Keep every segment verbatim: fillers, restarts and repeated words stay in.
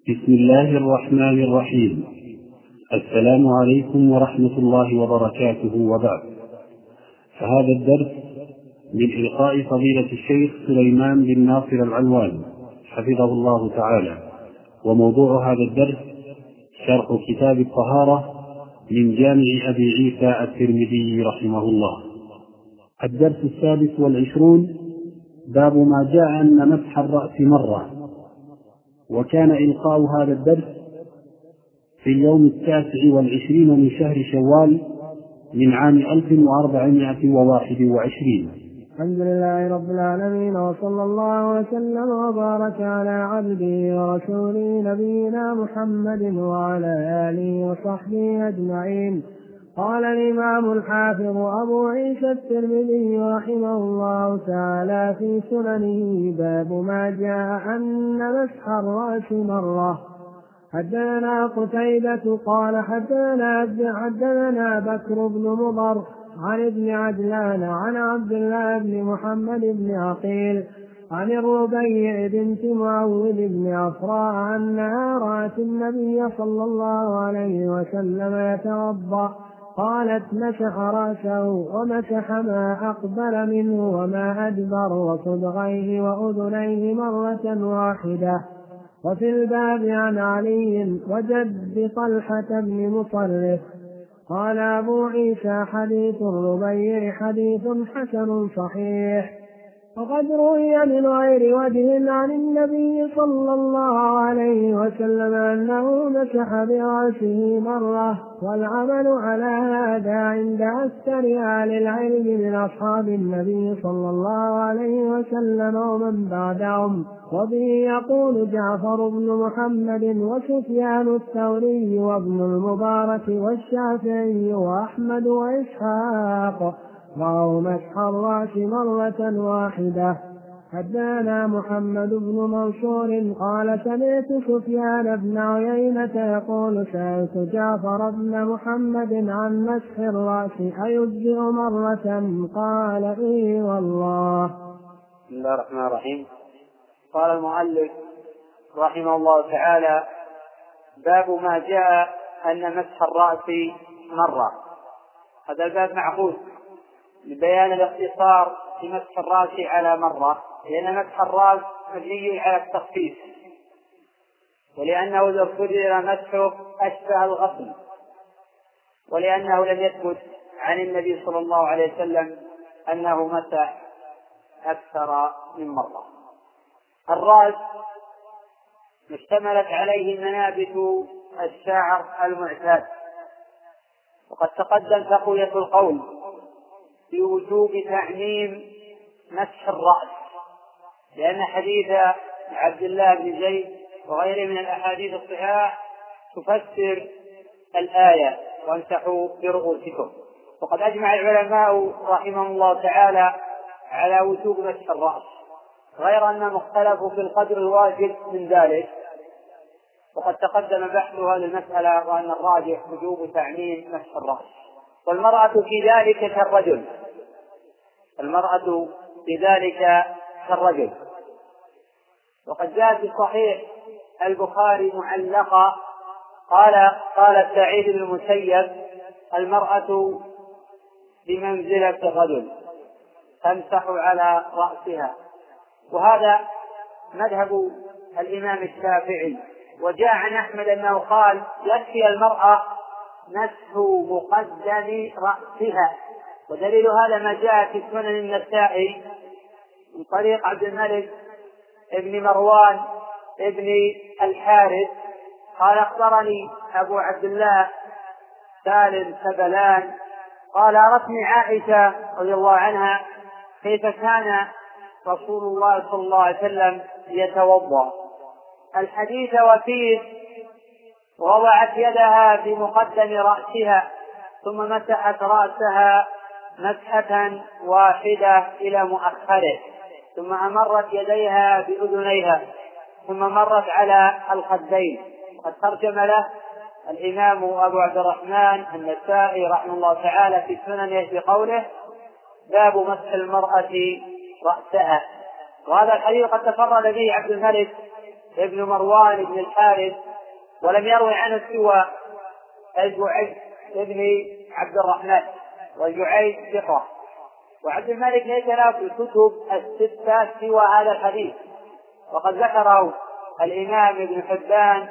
بسم الله الرحمن الرحيم. السلام عليكم ورحمة الله وبركاته، وبعد. فهذا الدرس من إلقاء فضيلة الشيخ سليمان بن ناصر العلواني حفظه الله تعالى، وموضوع هذا الدرس شرح كتاب الطهارة من جامع أبي عيسى الترمذي رحمه الله. الدرس السادس والعشرون: باب ما جاء أن مسح الرأس مرة. وكان إلقاء هذا الدرس في اليوم التاسع والعشرين من شهر شوال من عام ألف وأربعمائة وواحد وعشرين. الحمد لله رب العالمين، وصلى الله وسلم وبارك على عبده ورسوله نبينا محمد وعلى آله وصحبه أجمعين. قال الإمام الحافظ أبو عيسى الترمذي رحمه الله تعالى في سننه: باب ما جاء أن مسح الرأس مرة. حدثنا قتيبة قال حدثنا حدثنا بكر بن مضر عن ابن عجلان عن عبد الله بن محمد بن عقيل عن الربيع بنت معوذ بن عفراء أنها رأت النبي صلى الله عليه وسلم يتوضأ، قالت: مسح رأسه ومسح ما أقبل منه وما أدبر وصدغيه وأذنيه مرة واحدة. وفي الباب عن علي وجد طلحة بن مصرف. قال أبو عيسى: حديث الربيع حديث حسن صحيح. وقد روي من غير وجه عن النبي صلى الله عليه وسلم أنه مسح برأسه مرة، والعمل على هذا عند أكثر أهل العلم من أصحاب النبي صلى الله عليه وسلم ومن بعدهم. وبه يقول جعفر بن محمد وسفيان الثوري وابن المبارك والشافعي وأحمد وإسحاق رأوا مسح الرأس مرة واحدة. حدثنا محمد بن منصور قال: سمعت سفيان بن عيينة يقول: سألت جعفر بن محمد عن مسح الرأس أيجزئ مرة؟ قال: إيه والله. بسم الله الرحمن الرحيم. قال المؤلف رحمه الله تعالى: باب ما جاء أن مسح الرأس مرة. هذا الباب معقود لبيان الاختصار في مسح الرأس على مرة، لأن مسح الرأس مبني على التخفيف، ولأنه لو قدر مسحه أشبه الغسل، ولأنه لم يثبت عن النبي صلى الله عليه وسلم أنه مسح أكثر من مرة. الرأس اشتملت عليه منابت الشعر المعتاد، وقد تقدم تقوية القول في وجوب تعميم مسح الرأس، لأن حديث عبد الله بن زيد وغيره من الأحاديث الصحاح تفسر الآية: وامسحوا برؤوسكم. وقد أجمع العلماء رحمهم الله تعالى على وجوب مسح الرأس، غير أنهم اختلفوا في القدر الواجب من ذلك، وقد تقدم بحثها للمسألة، وأن الراجح وجوب تعميم مسح الرأس. والمرأة في ذلك كالرجل المرأة في ذلك كالرجل وقد جاء في صحيح البخاري معلقة قال قال سعيد بن المسيب: المرأة بمنزلة الرجل تمسح على رأسها. وهذا مذهب الإمام الشافعي. وجاء عن أحمد أنه قال: يكفي المرأة مسح مقدم رأسها. ودليل هذا ما جاء في سنن النسائي من طريق عبد الملك ابن مروان ابن الحارث قال: أخبرني أبو عبد الله سالم سبلان قال: أرتني عائشة رضي الله عنها كيف كان رسول الله صلى الله عليه وسلم يتوضأ. الحديث وفيه: وضعت يدها بمقدم رأسها ثم مسحت رأسها مسحة واحدة إلى مؤخره، ثم أمرت يديها بأذنيها، ثم مرت على الخدين. وقد ترجم له الإمام أبو عبد الرحمن النسائي رحمه الله تعالى في سننه بقوله: باب مسح المرأة رأسها. وهذا الحديث قد تفرد به عبد الملك ابن مروان بن الحارث، ولم يروي عنه سوى الجعيد ابن عبد الرحمن، والجعيد ثقة. وعبد الملك ليس له في الكتب الستة سوى هذا الحديث، وقد ذكره الإمام ابن حبان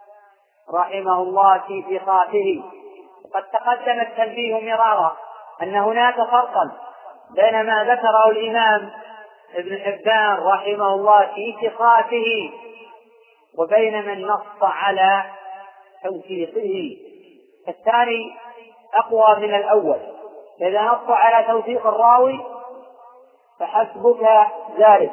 رحمه الله في ثقاته. وقد تقدم التنبيه مرارا أن هناك فرقا بين ما ذكره الإمام ابن حبان رحمه الله في ثقاته وبين من نص على توثيقه. الثاني أقوى من الأول، إذا نص على توثيق الراوي فحسبك ذلك،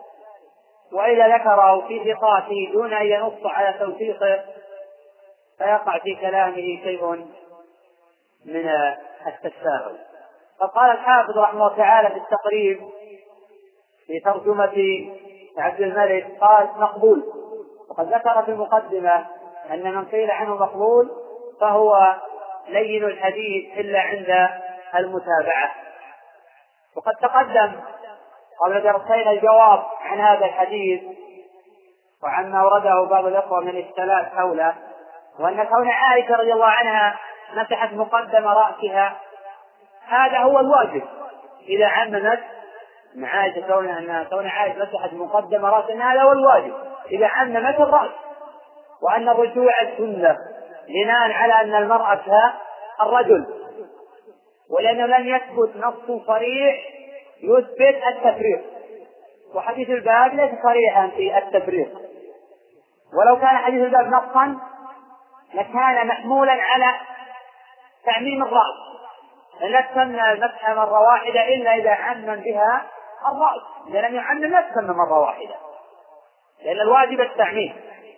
وإذا ذكره في ثقاته دون أن ينص على توثيقه فيقع في كلامه شيء من التساهل. فقال الحافظ رحمه الله تعالى في التقريب في ترجمة عبد الملك قال مقبول. وقد ذكر في المقدمة أن من قيل عنه مقبول فهو لين الحديث إلا عند المتابعة. وقد تقدم قبل درسين الجواب عن هذا الحديث وعما أورده بعض الأخوة من الاشكالات حوله، وأن كون عائشة رضي الله عنها مسحت مقدم رأسها هذا هو الواجب إذا عممت مع عائشة، كون أن كون عائشة مسحت مقدم رأسها هذا هو الواجب إذا عممت الرأس، وأن الرجوع السنة بناء على أن المرأة الرجل، ولأنه لم يثبت نص صريح يثبت التفريق، وحديث الباب ليس صريحا في التفريق، ولو كان حديث الباب نصا لكان محمولا على تعميم الرأس، لا تسمى المسح مرة واحدة إلا إذا عمم بها الرأس، إذا لم يعمم لا تسمى مرة واحدة، لأن الواجب التعميم.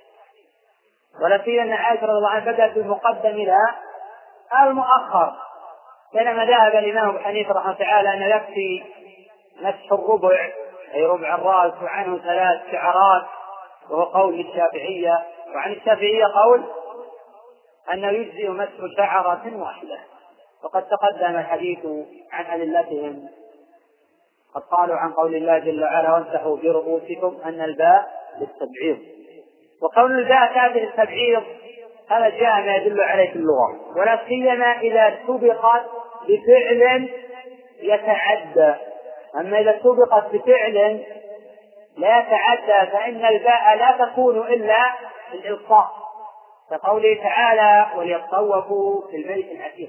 ولا سيما أن عائشة رضي الله عنها بدأت بالمقدم إلى المؤخر، بينما ذهب الإمام أبو حنيفة رحمه الله تعالى أن يكفي مسح الربع أي ربع الرأس وعنه ثلاث شعرات، وهو قول للشافعية، وعن الشافعية قول أنه يجزئ مسح شعرة واحدة. وقد تقدم الحديث عن أدلتهم، قد قالوا عن قول الله جل وعلا وامسحوا برؤوسكم أن الباء للتبعيض، وقول الباء تابع للتبعيض هذا جاء ما يدل عليه في اللغة، ولا سيما إذا سبقت بفعل يتعدى. أما إذا سبقت بفعل لا يتعدى فإن الباء لا تكون إلا الإلقاء، كقوله تعالى وليطوفوا في البيت العتيق.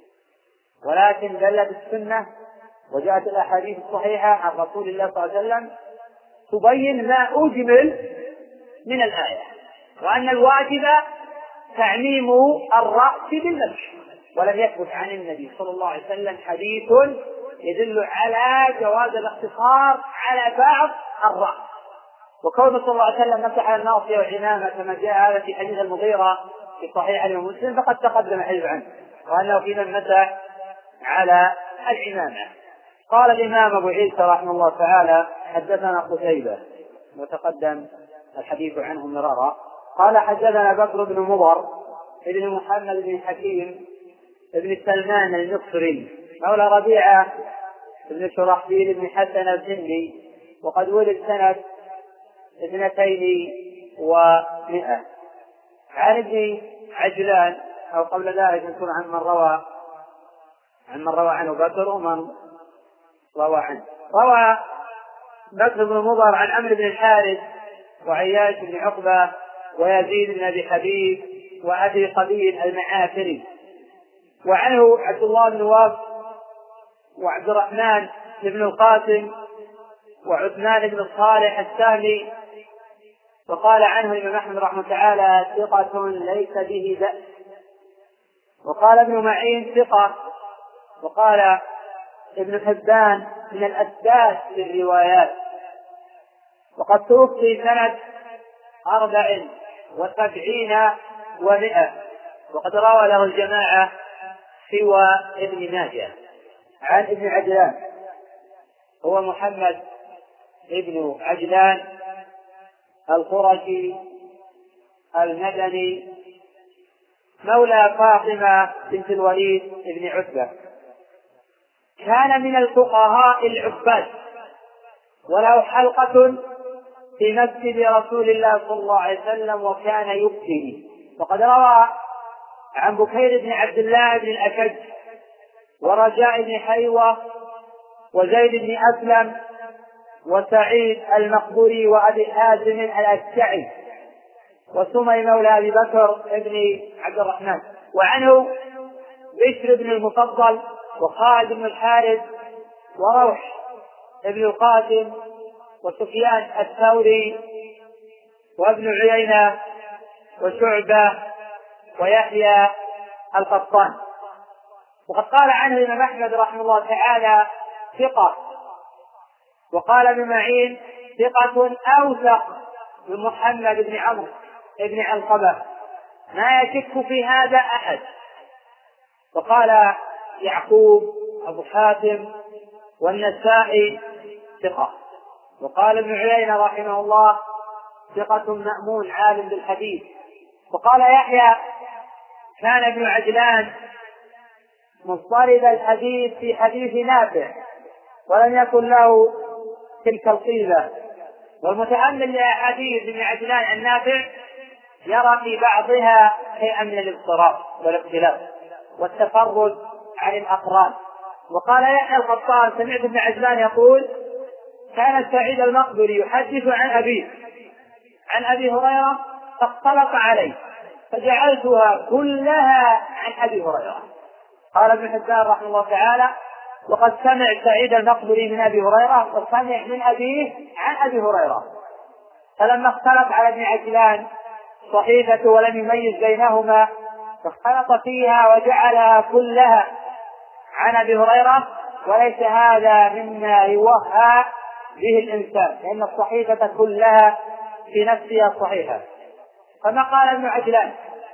ولكن دلت السنة وجاءت الأحاديث الصحيحة عن رسول الله صلى الله عليه وسلم تبين ما أجمل من الآية، وأن الواجب تعميم الرأس بالمسح، ولم يثبت عن النبي صلى الله عليه وسلم حديث يدل على جواز الاقتصار على بعض الرأس. وكون صلى الله عليه وسلم مسح الناصية والعمامة كما جاء هذا في حديث المغيرة في صحيح الإمام مسلم فقد تقدم الحديث عنه، وأنه في من مسح على العمامة. قال الإمام أبو عيسى رحمه الله تعالى حدثنا قتيبة وتقدم الحديث عنه مرارا قال حدثنا بكر بن مضر ابن محمد بن حكيم ابن سلمان المصري مولى ربيعة ابن شرحبيل بن حسن الزندي، وقد ولد سنة اثنتين ومئة. عن ابن عجلان أو قبل ذلك نقول عن من روى عن من روى عنه بكر ومن روى عنه. روى بكر بن مضر عن عمرو بن الحارث وعياش بن عقبة ويزيد بن أبي حبيب وأبي قبيل المعافري، وعنه عبد الله بن وهب وعبد الرحمن بن القاسم وعثمان بن صالح السامي. وقال عنه الإمام أحمد رحمه تعالى ثقة ليس به بأس. وقال ابن معين ثقة. وقال ابن حبان من الأسداد في الروايات. وقد توفي سنة أربع وسبعين ومئة، وقد روى له الجماعة سوى ابن ماجه. عن ابن عجلان هو محمد ابن عجلان القرشي المدني مولى فاطمة بنت الوليد ابن عتبة، كان من الفقهاء العباد، وله حلقة في مسجد رسول الله صلى الله عليه وسلم وكان يبكي. وقد روى عن بكير بن عبد الله بن الأشج ورجاء بن حيوة وزيد بن أسلم وسعيد المقبري وأبي حازم الأشعري وسمي مولى أبي بكر بن عبد الرحمن، وعنه بشر بن المفضل وخالد بن الحارث وروح بن القاسم وسفيان الثوري وابن عيينة وشعبة ويحيى القطان. وقد قال عنه الإمام أحمد رحمه الله تعالى ثقة، وقال ابن معين ثقة أوثق من محمد بن عمرو بن علقمة ما يشك في هذا أحد. وقال يعقوب أبو حاتم والنسائي ثقة. وقال ابن عيينة رحمه الله ثقة مأمون عالم بالحديث. وقال يحيى كان ابن عجلان مضطرب الحديث في حديث نافع ولم يكن له تلك القيمة. والمتأمل لأحاديث ابن عجلان عن نافع يرى في بعضها شيئا من الاضطراب والاختلاف والتفرد عن الأقران. وقال يحيى القطان سمعت ابن عجلان يقول كان سعيد المقبري يحدث عن أبيه عن أبي هريرة فاختلط عليه فجعلتها كلها عن أبي هريرة. قال ابن حبان رحمه الله تعالى وقد سمع سعيد المقبري من أبي هريرة وسمع من أبيه عن أبي هريرة، فلما اختلط على ابن عجلان صحيفة ولم يميز بينهما فاختلط فيها وجعلها كلها عن أبي هريرة، وليس هذا مما يوهى به الإنسان لأن الصحيفة كلها في نفسها صحيحة. كما قال ابن عجلان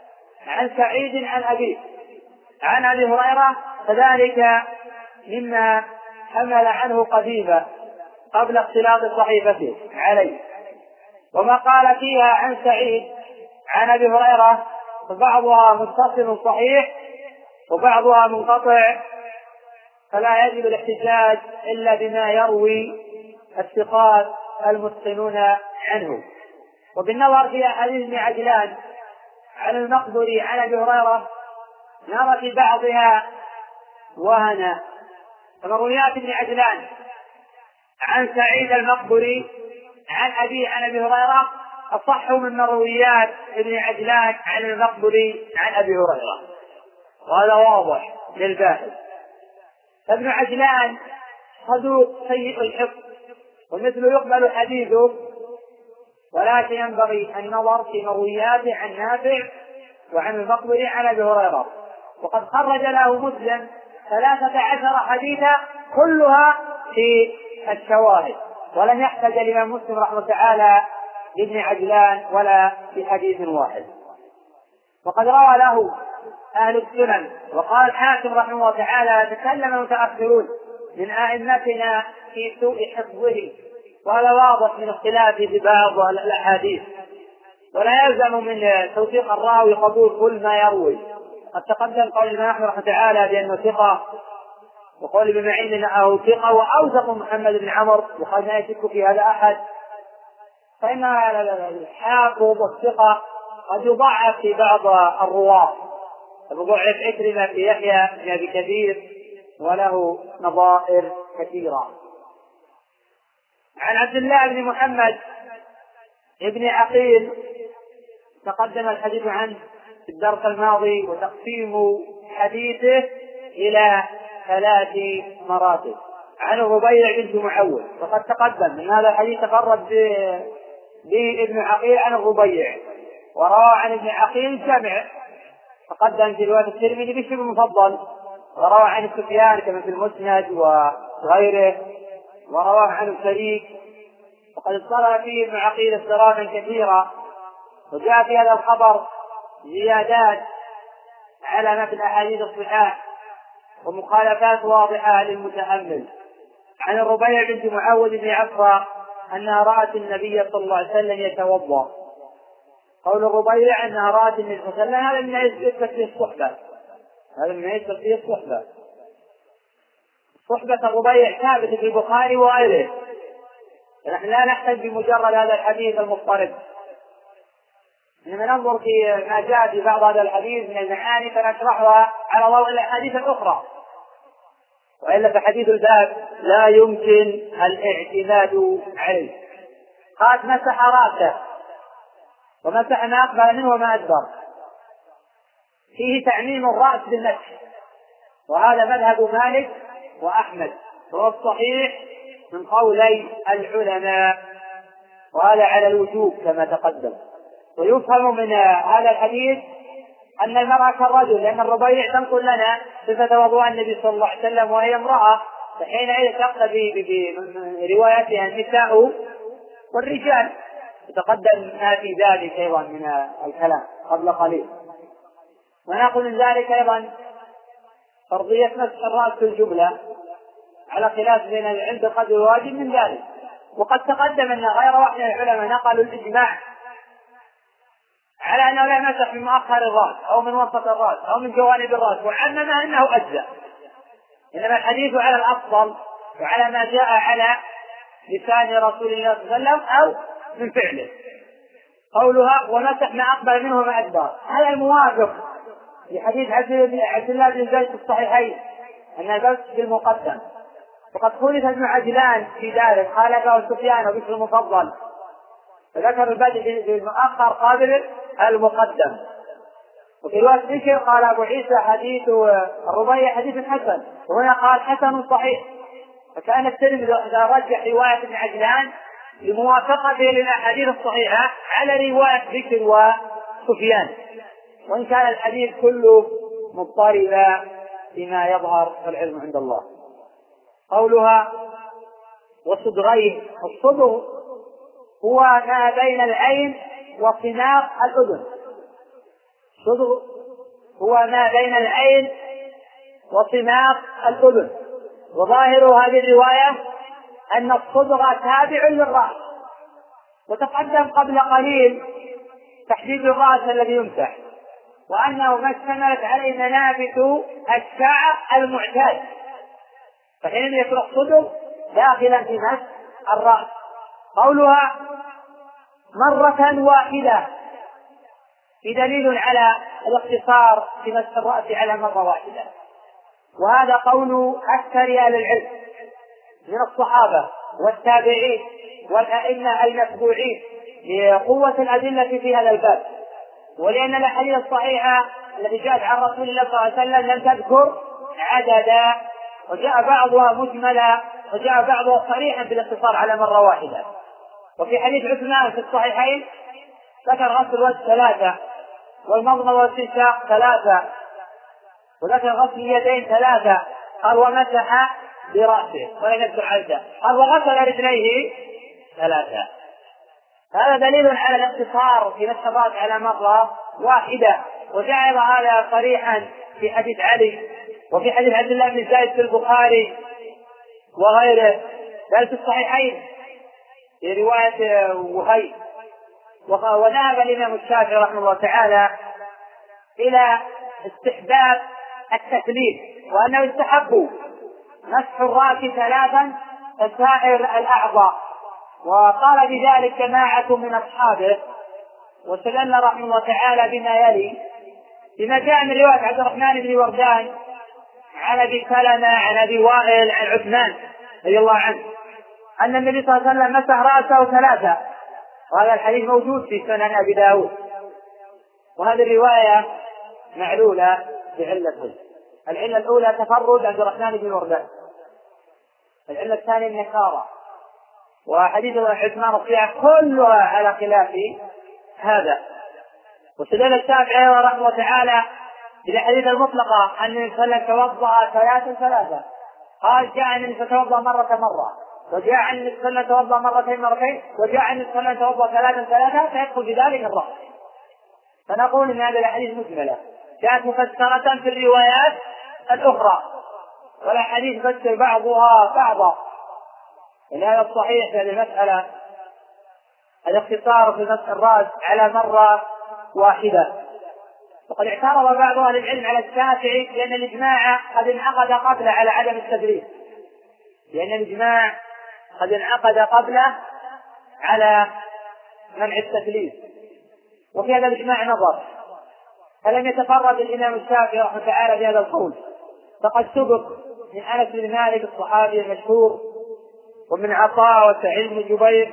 عن سعيد عن أبيه عن أبي هريرة فذلك مما حمل عنه قديما قبل اختلاط صحيفته عليه. وما قال فيها عن سعيد عن أبي هريرة فبعضها متصل صحيح وبعضها منقطع، فلا يجب الاحتجاج إلا بما يروي الثقات المتقنون عنه. وبالنظر في أحاديث ابن عجلان عن المقبري عن أبي هريرة نرى في بعضها وهنا. فمرويات ابن عجلان عن سعيد المقبري عن أبي عن أبي هريرة أصح من مرويات ابن عجلان عن المقبري عن أبي هريرة، وهذا واضح للباحث. فابن عجلان صدوق سيء الحفظ ومثل يقبل حديثه، ولكن ينبغي النظر في مروياته عن نافع وعن المقبري عن أبي هريرة. وقد خرج له مسلم ثلاثة عشر حديثا كلها في الشواهد، ولم يحتج الإمام مسلم رحمه الله تعالى لابن عجلان ولا في حديث واحد. وقد روى له أهل السنن. وقال الحاكم رحمه الله تعالى تكلم متأخرون من أئمتنا في سوء حفظه، وهذا واضح من اختلافه في بعض الأحاديث، ولا يلزم من توثيق الراوي قبول كل ما يروي. قد تقدم قول الإمام أحمد رحمه الله بأنه ثقة، وقول ابن معين أنه ثقة وأوثق محمد بن عمرو، وقد لا يشك في هذا أحد. فإن الحافظ والثقة قد يضعف في بعض الرواة، فضعف عكرمة في يحيى بن أبي كثير وله نظائر كثيرة. عن عبد الله بن محمد ابن عقيل تقدم الحديث عنه في الدرس الماضي، وتقسيم حديثه إلى ثلاث مراتب. عن ربيع بنت معوذ، وقد تقدم من هذا الحديث تفرد به ابن عقيل عن الربيع، وروى عن ابن عقيل جمع تقدم في رواية الترمذي بشر المفضل، وروى عن سفيان كما في المسند وغيره، وروى عن الشريك. وقد اضطرب فيه ابن عقيل اضطرابا كثيرا، وجاء في هذا الخبر زيادات على ما في الأحاديث الصحاح ومخالفات واضحة للمتأمل. عن الربيع بنت معوذ بن عفراء أنها رأت النبي صلى الله عليه وسلم يتوضأ. قول الربيع أنها رأت النبي صلى الله عليه وسلم هذا من يثبت فيه الصحبة، هذا من يثبت فيه الصحبة. صحبة الربيع ثابتة في البخاري وغيره، نحن لا نحتج بمجرد هذا الحديث المضطرب، إنما ننظر في ما جاء في بعض هذا الحديث من المعاني فنشرحها على ضوء الأحاديث الأخرى، وإلا فحديث الباب لا يمكن الاعتماد عليه. قال مسح راسه ومسح ما أقبل منه وما أدبر، فيه تعميم الرأس بالمسح، وهذا مذهب مالك وأحمد، وهو الصحيح من قولي العلماء، وهذا على الوجوب كما تقدم. ويفهم من هذا الحديث أن المرأة كالرجل، لأن الربيع تنقل لنا صفة وضوء النبي صلى الله عليه وسلم وهي امرأة، فحينئذ تقتضي برواياتها النساء والرجال، يتقدم ما في ذلك أيضا من الكلام قبل قليل. ونأخذ من ذلك أيضا فرضية مسح الرأس في الجملة على خلاف بين العلم بقدر الواجب من ذلك. وقد تقدم أن غير واحد من العلماء نقلوا الإجماع على أنه لا يمسح من مؤخر الرأس أو من وسط الرأس أو من جوانب الرأس، وعمم أنه أجزاء. إنما الحديث على الأفضل وعلى ما جاء على لسان رسول الله صلى الله عليه وسلم أو من فعله. قولها ومسح ما أقبل منه وما أدبر، هذا الموافق لحديث عبد الله بن زيد في الصحيحين أن البس بالمقدم، وقد خلف ابن عجلان في ذلك، خالفه سفيان وبشر المفضل، فذكر البدء بالمؤخر قابل المقدم. وفي رواية بشر قال أبو عيسى حديث الربيع حديث حسن، وهنا قال حسن صحيح، فكان الترمذي رجح رواية ابن عجلان لموافقته للأحاديث الصحيحة على رواية بشر وسفيان، وإن كان الحديث كله مضطربا فيما يظهر العلم عند الله. قولها وصدغيه، الصدغ هو ما بين العين وصناق الأذن، الصدغ هو ما بين العين وصناق الأذن. وظاهر هذه الرواية أن الصدغ تابع للرأس، وتقدم قبل قليل تحديد الرأس الذي يمسح، وأنه ما اشتملت عليه منابت الشعر المعتاد، فحين يكون الصدغ داخلا في مسح الرأس. قولها مرة واحدة في دليل على الاقتصار في مسح الرأس على مرة واحدة، وهذا قول أكثر أهل العلم من الصحابة والتابعين والأئمة المتبوعين لقوة الأدلة في هذا الباب، ولأن الأحاديث الصحيحة التي جاءت عن رسول الله صلى الله عليه وسلم لم تذكر عددا، وجاء بعضها مجملا وجاء بعضها صريحا بالاقتصار على مرة واحدة. وفي حديث عثمان في الصحيحين ذكر غسل الوجه ثلاثة، والمضمضة والاستنشاق ثلاثة، وذكر غسل اليدين ثلاثة، قال ومسح برأسه ولم يذكر عددا، قال وغسل رجليه ثلاثة. هذا دليل على الاقتصار في مسح الرأس على مرة واحدة، وجعل هذا صريحا في حديث علي وفي حديث عبد الله بن زيد في البخاري وغيره، بل في الصحيحين في رواية وهيب. وذهب الإمام الشافعي رحمه الله تعالى إلى استحباب التثليث، وأنه يستحب مسح الرأس ثلاثا كسائر الأعضاء، وقال بذلك جماعة من أصحابه، واستدل رحمه الله تعالى بما يلي بما جاء من رواية عبد الرحمن بن وردان عن أبي سلمة عن أبي وائل عن عثمان رضي الله عنه أن النبي صلى الله عليه وسلم مسح رأسه ثلاثة، وهذا الحديث موجود في سنن أبي داود. وهذه الرواية معلولة بعلتين: العلة الأولى تفرد عبد الرحمن بن وردان، العلة الثانية النكارة، وحديث عثمان الصحيح كلها على خلاف هذا. واستدل الشافعي رحمه الله تعالى بالأحاديث المطلقة أن النبي صلى الله عليه وسلم توضأ ثلاثا ثلاثا، قال جاء النبي فتوضأ مرة مرة، وجاء عن النبي صلى الله عليه وسلم توضأ مرتين مرتين، وجاء عن النبي صلى الله عليه وسلم توضأ ثلاثا ثلاثا، فيدخل بذلك الرأس. فنقول ان هذه الاحاديث مجملة جاءت مفسرة في الروايات الأخرى، والأحاديث تفسر بعضها بعضا. إن هذا الصحيح في المسألة الاختصار في مسح الرأس على مرة واحدة. وقد اعترض بعض أهل العلم على الشافعي لأن الإجماع قد انعقد قبله على عدم التدريس، لأن الإجماع قد انعقد قبله على منع التثليث، وفي هذا الإجماع نظر، فلم يتفرد الإمام الشافعي رحمه الله تعالى بهذا القول، فقد سبق من أنس بن مالك الصحابي المشهور، ومن عطاء وسعيد بن جبير،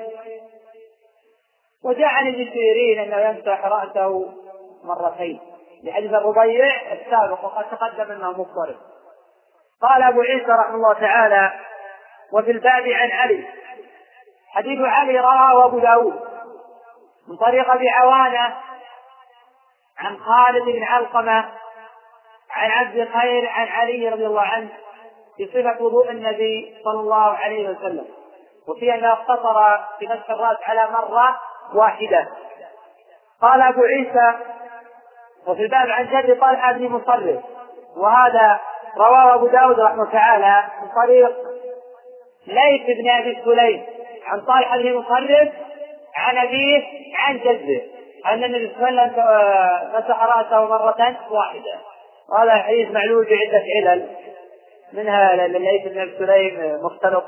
وجاء عن ابن سيرين أنه يمسح رأسه مرتين لحديث الربيع السابق وقد تقدم أنه مضطرب. قال أبو عيسى رحمه الله تعالى: وفي الباب عن علي، حديث علي رواه أبو داود من طريق أبي عوانة عن خالد بن علقمة عن عبد الخير عن علي رضي الله عنه في صفة وضوء النبي صلى الله عليه وسلم، وفي أنه اقتصر في مسح الرأس على مرة واحدة. قال أبو عيسى: وفي الباب عن جد طلحة بن مصرف، وهذا رواه أبو داود رحمه الله تعالى من طريق ليث بن أبي سليم عن طلحة بن مصرف عن أبيه عن جده أن النبي صلى الله عليه وسلم مسح رأسه مرة واحدة. وهذا حديث معلول بعدة علل، منها ليث بن أبي سليم مختلط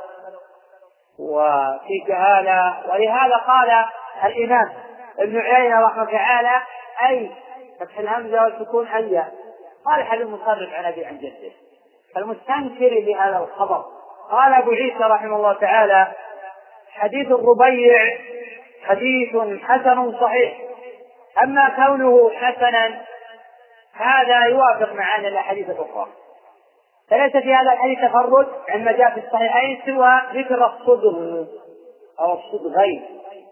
وفي جهالة، ولهذا قال الإمام ابن عيينة رحمه الله تعالى: أي فتح الهمزة والسكون أي، قال حديث مصرف عن أبي عن جده، فالمستنكر لهذا الخبر. قال أبو عيسى رحمه الله تعالى: حديث الربيع حديث حسن صحيح، أما كونه حسنا هذا يوافق معنا الأحاديث الأخرى، فليس في هذا الحديث تفرد عما جاء في الصحيحين سوى ذكر الصدغ أو الصدغين،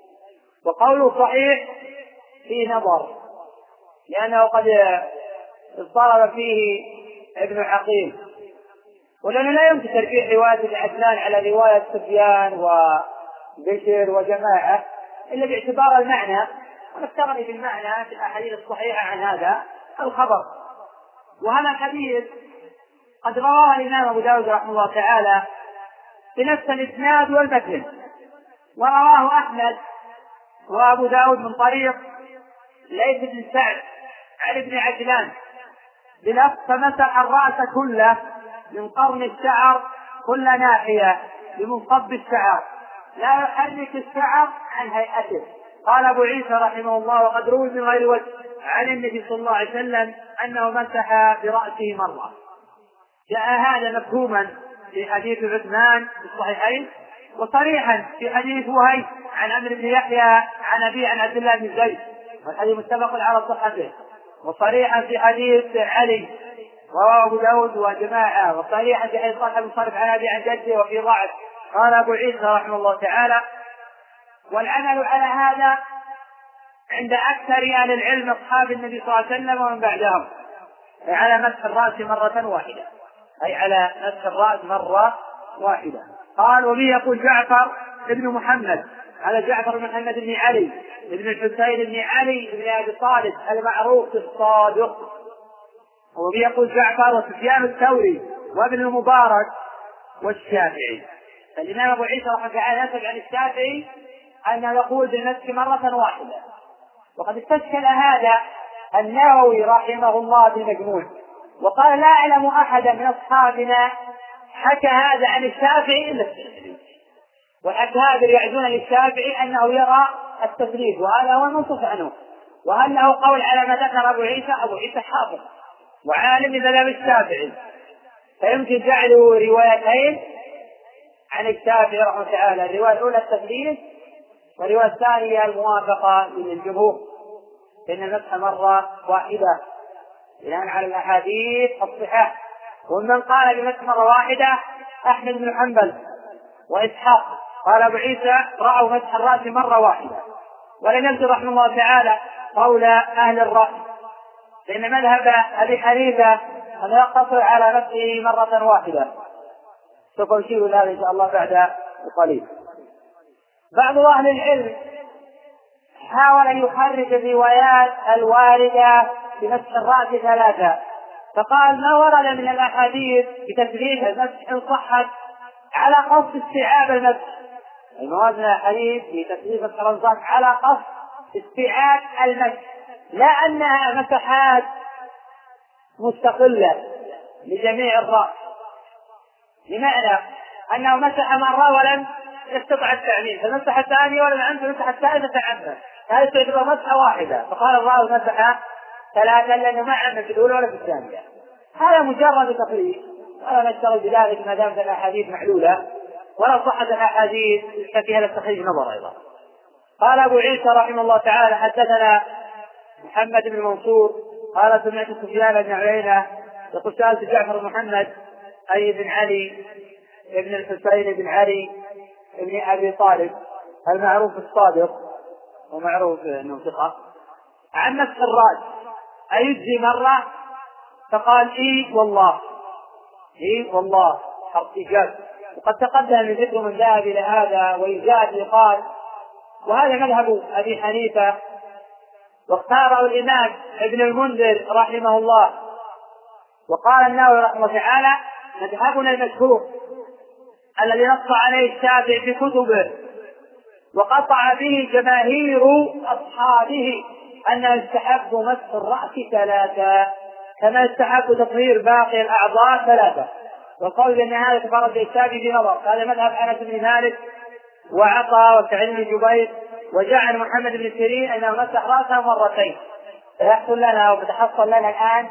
وقوله صحيح فيه نظر، لأنه قد اضطرب فيه ابن عقيل، ولأنه لا يمكن ترجيح رواية العدلان على رواية سفيان وبشر وجماعة إلا باعتبار المعنى، ونستغني بالمعنى في الأحاديث الصحيحة عن هذا الخبر. وهذا الحديث قد رواه الإمام أبو داود رحمه الله تعالى بنفس الإسناد والمتن، ورواه أحمد وأبو داود من طريق ليث بن سعد عن ابن عجلان بلفظ: فمسح الرأس كله من قرن الشعر كل ناحية بمنصب الشعر لا يحرك الشعر عن هيئته. قال أبو عيسى رحمه الله: وقد روي من غير وجه عن النبي صلى الله عليه وسلم أنه مسح برأسه مرة. جاء هذا مفهوما في حديث عثمان في الصحيحين، وصريحا في حديث وهيب عن عمرو بن يحيى عن أبي عن عبد الله بن زيد، والحديث متفق على صحته، وصريحا في حديث علي رواه أبو داود وجماعة، وصريحا في حديث طلحة بن مصرف عن أبي عن جده وفي ضعف. قال أبو عيسى رحمه الله تعالى: والعمل على هذا عند أكثر أهل العلم أصحاب النبي صلى الله عليه وسلم ومن بعدهم، أي على مسح الرأس مرة واحدة، أي على مسح الرأس مرة واحدة. قال: وبه يقول جعفر ابن محمد، على جعفر بن محمد بن علي ابن الحسين بن علي بن أبي طالب المعروف الصادق. وبه يقول جعفر وسفيان الثوري وابن المبارك والشافعي. فالإمام أبو عيسى رحمه الله تعالى نسب عن الشافعي أنه يقول بالمسح مرة واحدة، وقد استشكل هذا النووي رحمه الله بالمجموع، وقال: لا أعلم أحدا من أصحابنا حكى هذا عن الشافعي إلا الشافعي، والأكابر يعزون للشافعي أنه يرى التثليث، وهذا هو المنصوص عنه. وهل له قول على ما ذكر أبو عيسى؟ أبو عيسى حافظ وعالم بمذهب الشافعي، فيمكن جعله روايتين عن الشافعي رحمه الله تعالى: الرواية الأولى التثليث، والرواية الثانية الموافقة من الجمهور إن المسح مرة واحدة بناء على الأحاديث الصحيحة. ومن قال بمسح مرة واحدة أحمد بن حنبل وإسحاق. قال أبو عيسى: رأوا مسح الرأس مرة واحدة. ولم يذكر رحمه الله تعالى قول أهل الرأس، لأن مذهب أبي حنيفة أن يقتصر على مسحه مرة واحدة. سوف نشير إلى هذا إن شاء الله بعد قليل. بعض أهل العلم حاول أن يخرج الروايات الواردة بمسح الرأس ثلاثة، فقال: ما ورد من الأحاديث بتثبيت المسح إن صحت على قصد استيعاب المسح، المواد من الحديث بتثبيت مسح الرأس على قصد استيعاب المسح، لا أنها مسحات مستقلة لجميع الرأس، بمعنى أنه مسح مرة ولم يستطيع التعميم فمسح الثانية ولم يعم فمسح الثالثة عمه، هذا تعتبر مسحة واحدة. فقال الراوي مسح ثلاثة لأنه ما عم في الأولى ولا في الثانية. هذا مجرد تقريب ولا نشتغل بذلك ما دامت الأحاديث معلولة، ولا صحة الأحاديث ففيها للتخريج نظر أيضا. قال أبو عيسى رحمه الله تعالى حدثنا محمد بن منصور قال سمعت سفيان بن عيينة يقول سألت جعفر بن محمد أي بن علي ابن الحسين بن علي ابن أبي طالب المعروف الصادق ومعروف أنه ثقة عن مسح الرأس أيجزي مرة؟ فقال إيه والله إيه والله حرف إيجاز. وقد تقدم من ذكر من ذهب إلى هذا وإيجاز يقال، وهذا مذهب أبي حنيفة واختاره الإمام ابن المنذر رحمه الله. وقال النووي رحمه الله تعالى مذهبنا المشهور الذي نص عليه الشافعي في كتبه وقطع به جماهير أصحابه أنه يستحب مسح الرأس ثلاثة كما يستحب تطهير باقي الأعضاء ثلاثة. وقول بأن هذا تفرد بالشافعي في نظر، هذا مذهب أنس بن مالك وعطاء وسعيد بن جبير وجعل محمد بن سيرين أنه مسح رأسه مرتين. فيحصل لنا وتحصل لنا الآن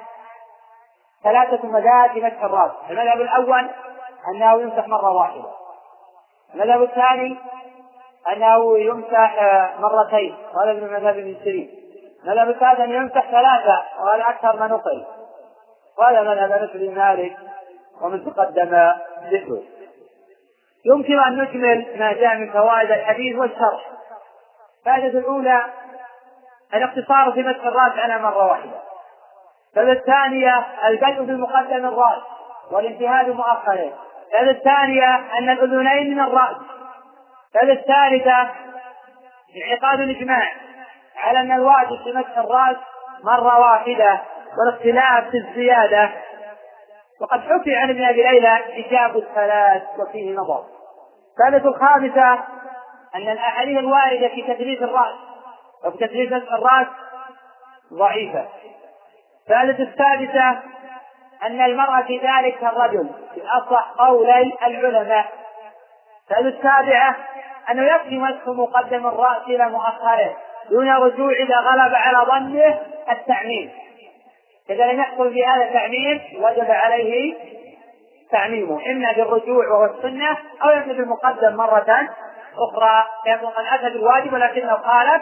ثلاثة مذاهب في مسح الرأس. المذهب الأول أنه يمسح مرة واحدة، المذهب الثاني أنه يمسح مرتين وهذا من مذهب ابن سيرين، المذهب الثالث أن يمسح ثلاثة وهذا أكثر ما نقل، وهذا مذهب أنس بن مالك ومن تقدم ذكره. يمكن أن نكمل ما جاء من فوائد الحديث والشرح. الفائدة الأولى الاقتصار في مسح الرأس على مرة واحدة. الفائدة الثانية البدء بمقدم الرأس والانتهاء بمؤخره. الفائدة الثانية أن الأذنين من الرأس. الفائدة الثالثة انعقاد الإجماع على أن الواجب في مسح الرأس مرة واحدة والاختلاف في الزيادة. وقد حكي عن ابن أبي ليلى إجابة الثلاث وفيه نظر. الثالثة الخامسة أن الأحاديث الواردة في تثليث الرأس أو في تثليث مسح الرأس ضعيفة. الثالثة السادسة أن المرأة في ذلك كالرجل في أصح قولي العلماء. الثالثة السابعة أنه يكفي مسح مقدم الرأس إلى مؤخره دون رجوع إذا غلب على ظنه التعميم. إذا لم يحصل في هذا التعميم وجب عليه تعميمه إما بالرجوع وهو السنة أو إما بالمقدم مرة أخرى، يكون قد أتى بالواجب ولكنه خالف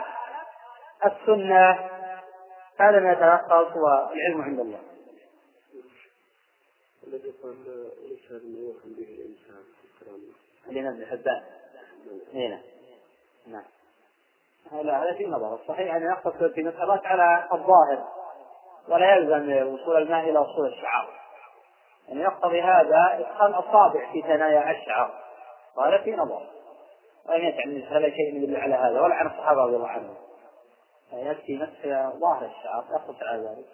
السنة. هذا ما يتلخص والعلم عند الله. الذي قال ليس هذا ما يوحى به الإنسان اللي نزل حبان هنا نعم هذا هذا في نظر. الصحيح أن يقتصر في مسألات على الظاهر ولا يلزم وصول الماء إلى وصول الشعر، يعني يقتضي هذا إدخال أصابع في ثنايا الشعر، وهذا في نظر ولم يتعني هذا شيء يدل على هذا ولا عن الصحابة رضي الله عنهم. يكفي مسح ظاهر الشعر يقتصر على ذلك.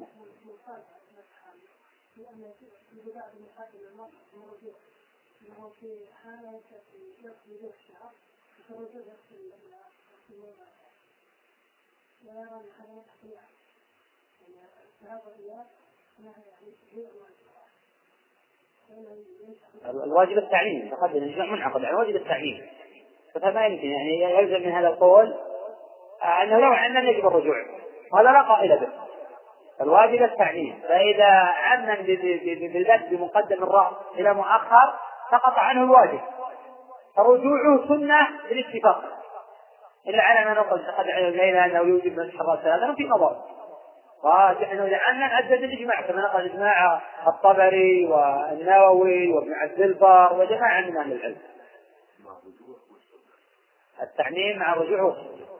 الواجب التعميم تقدم الإجماع منعقد عن واجب التعميم، فما يمكن يعني يلزم من هذا القول أنه لو عمم يجب الرجوع، وهذا لا قائل به. الواجب التعميم، فإذا عمم بالبدء بمقدم الرأس إلى مؤخر سقط عنه الواجب، فالرجوع سنة بالاتفاق إلا على ما نقل تقدم على الليلة أنه يوجب مسح الرأس. هذا في نظر راجح أنه إذا عمم أدى بالإجماع كما نقل إجماع الطبري والنووي وابن عبد البر وجماعة من أهل العلم. التعميم مع الرجوع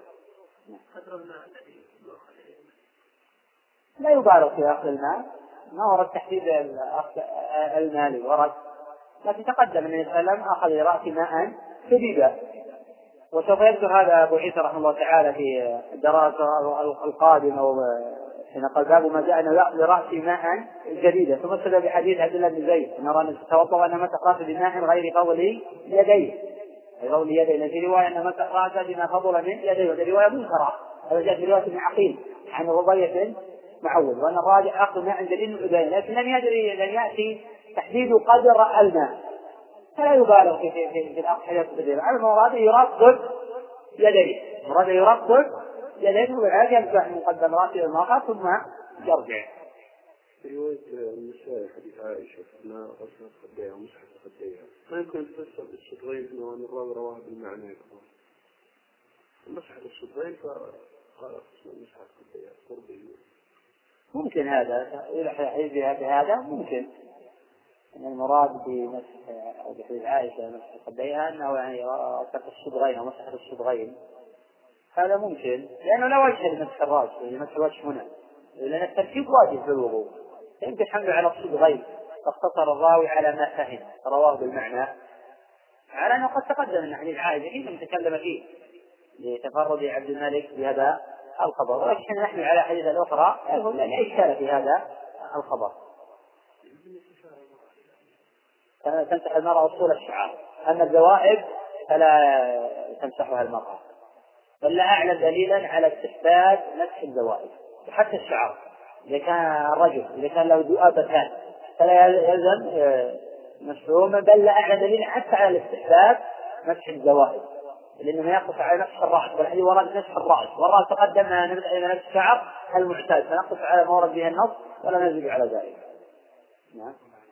لا يبالغ في أخذ الماء، ما ورد تحديد المالي ورد، لكن تقدم النبي صلى الله عليه وسلم أخذ لرأس ماء شديدا. وسوف يذكر هذا أبو عيسى رحمه الله تعالى في الدراسة القادمة حين قال باب ما جاء أنه يأخذ لرأس ماء جديدا، ثم استدل بحديث عبد الله بن زيد نرى أن تتوضأ أن مسح رأسه بماء غير قول يديه، قول يديه في رواية أن مسح رأسه بما فضل من يديه، وفي رواية منكرة هذا جاء في رواية ابن عقيل عن ربيع معوذ، وأن الراجع أخذ ماء جديد من الأذين، لكن لم يدري لم يأتي تحديد قدر الماء، فلا يبالغ في في في, في الأقصى التدريب. على المراد يرطب يديه، مراد يرطب يديه وبعد يمسح مقدم رأسه إلى المرأة ثم يرجع. في رواية النساء حديث عائشة أنها غسلت خديها ومسحت خديها، ما يمكن تفسر بالصدغين أنه أن الراوي رواه بالمعنى يكون مسحت الصدغين فقال مسحت خديها قربي. ممكن هذا إذا بهذا ممكن أن المراد بمسح أو بحديث عائشة مسح خديها أنه يعني غسلت الصدغين أو مسحت الصدغين، هذا ممكن لأنه لا وجه لمسح الرأس لمسح الوجه هنا، لأن الترتيب واجب في الوضوء، يمكن حمله على الصدغين فاقتصر الراوي على ما فهم رواه بالمعنى، على أنه قد تقدم أن حديث عائشة حين تكلم فيه لتفرد عبد الملك بهذا الخبر، ولكن نحن على حديث الأخرى لا إشكال في هذا الخبر. تمسح المرأة أصول الشعر، أما الزوائد فلا تمسحها المرأة، بل لا أعلم دليلا على استحباب مسح الزوائد وحتى الشعر. إذا كان الرجل إذا كان له ذؤابتان فلا يلزم مسحهما، بل لا أعلم دليلا حتى على الاستحباب مسح الزوائد، لأنه ما يقص على مسح الرأس، والحديث ورد مسح الرأس، والرأس تقدم إلى مسح الشعر المعتاد، فنقص على ما ورد به النص ولا نزيد على ذلك. نعم.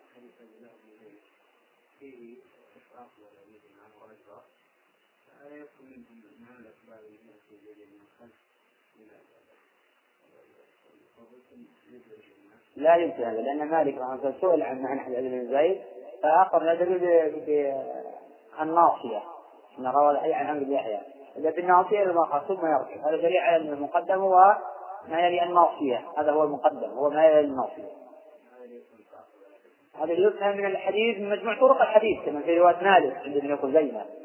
لا يمكن هذا، لأن مالك رحمه الله سئل عن معنى حديث بن زيد فأخر يدل بالناصية، إن روى الحديث عن عمرو بن يحيى إذا بالناصية لما ثم يرجع، هذا دليل على أن المقدم هو ما يلي الناصية، هذا هو المقدم هو ما يلي الناصية. هذا يفهم من الحديث من مجموع طرق الحديث كما في رواية مالك عند ابن خزيمة